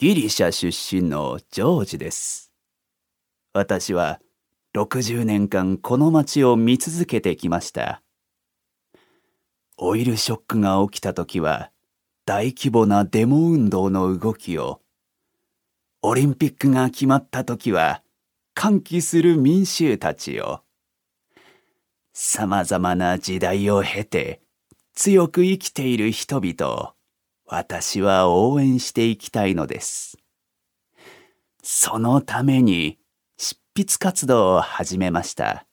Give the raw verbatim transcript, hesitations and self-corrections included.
ギリシャ出身のジョージです。私はろくじゅうねんかんこの街を見続けてきました。オイルショックが起きた時は大規模なデモ運動の動きを、オリンピックが決まった時は歓喜する民衆たちを、さまざまな時代を経て強く生きている人々を私は応援していきたいのです。そのために執筆活動を始めました。